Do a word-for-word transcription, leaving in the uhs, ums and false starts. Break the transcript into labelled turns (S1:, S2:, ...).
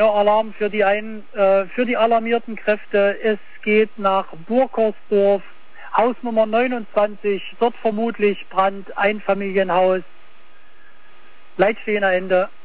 S1: Ja, Alarm für die, ein, äh, für die alarmierten Kräfte. Es geht nach Burkersdorf, Haus Nummer neunundzwanzig, dort vermutlich Brand, Einfamilienhaus. Leitstehender Ende.